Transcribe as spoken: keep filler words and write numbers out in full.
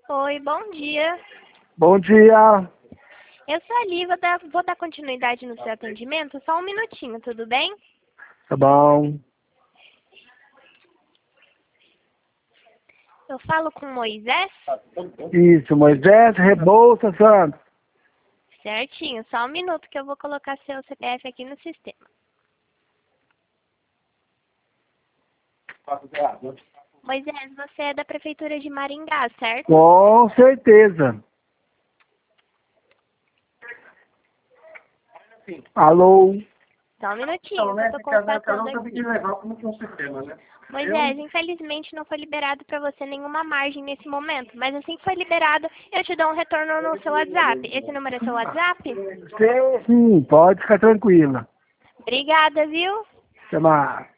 Oi, bom dia. Bom dia. Eu sou a Li, vou dar, vou dar continuidade no seu atendimento, só um minutinho, tudo bem? Tá bom. Eu falo com Moisés? Isso, Moisés Rebouça Santos. Certinho, só um minuto que eu vou colocar seu C P F aqui no sistema. Moisés, você é da Prefeitura de Maringá, certo? Com certeza. Alô? Só um minutinho, que eu tô constatando aqui. Moisés, infelizmente não foi liberado para você nenhuma margem nesse momento, mas assim que foi liberado, eu te dou um retorno no seu WhatsApp. Esse número é seu WhatsApp? Sim, sim, pode ficar tranquila. Obrigada, viu? Até mais.